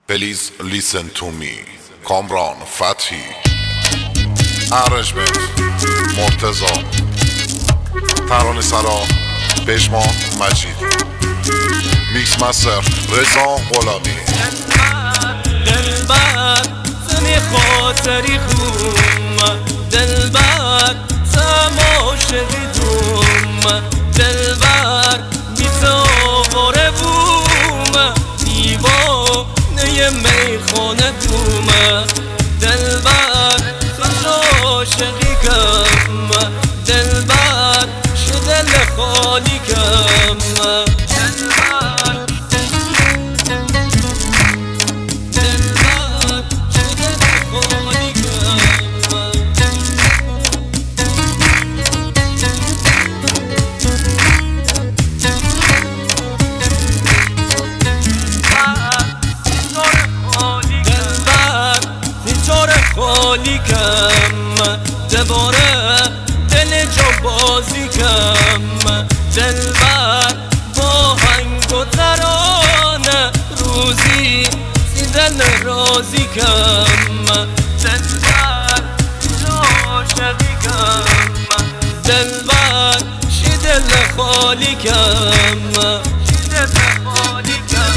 Please listen to me. کامران فتحی، ارجمنت، مرتضی، ترانه سرا، پژمان مجید، میکس مستر رضا غلامی. دلبر زنی خاطری خوم، دلبر تماشقی دوم، دلبر بیتا باره بوم، دیوانه میخانه دوم، دلبر عاشقی کم، دلبر شدل خالی کم، خالی کم، دوباره دل جا بازی کم، دلبر با هنگ و ترانه روزی سی دل رازی کم، دلبر عاشقی کم، دلبر شی دل خالی کم، شی دل خالی کم.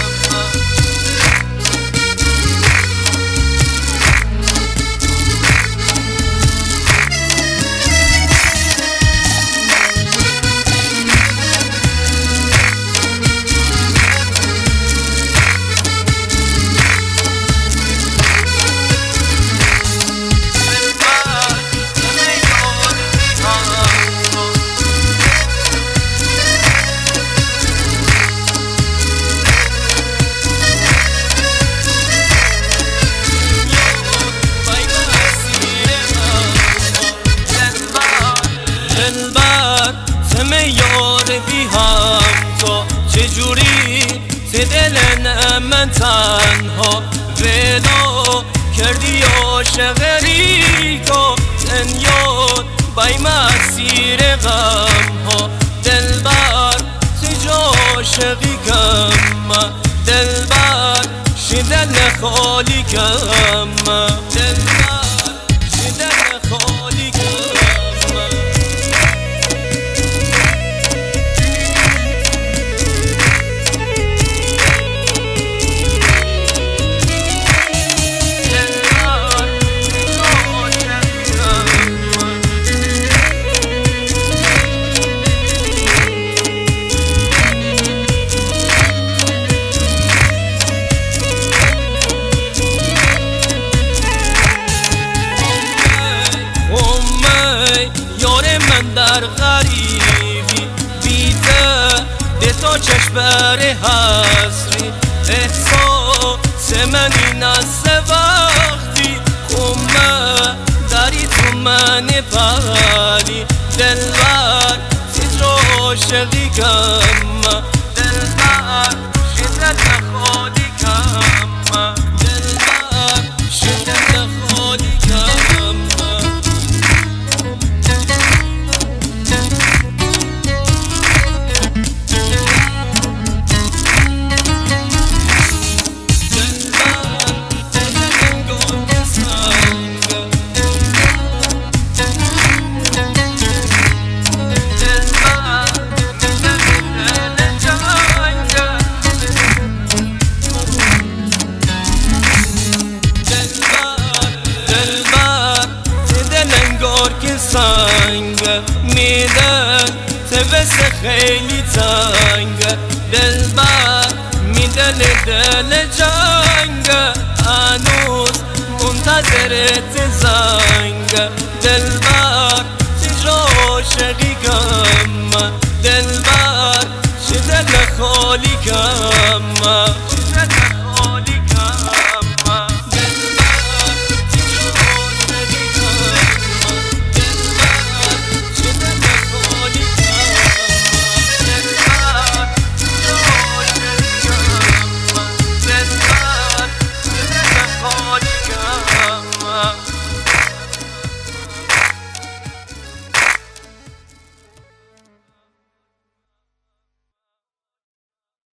دلبر سمه یار بی هم تو چجوری سی دل من تنها ودا کردی عاشقی تو دنیا بای مسیر غم ها، دلبر سی جا عاشقی کم، دلبر شی دل خالی کم، دلبر شی دل خالی کم. یار من در غریبی بیته ده تا چشبر حسری، احساس من این است وقتی خمه داری تو من پری، دلبر سیز رو عاشقی کم، دلبر شدت خالی کم، دلبر شدت خالی کم. سنگ میدن توس خیلی تنگ، دلبر میدن دل جنگ، هنوز منتظرت زنگ، دلبر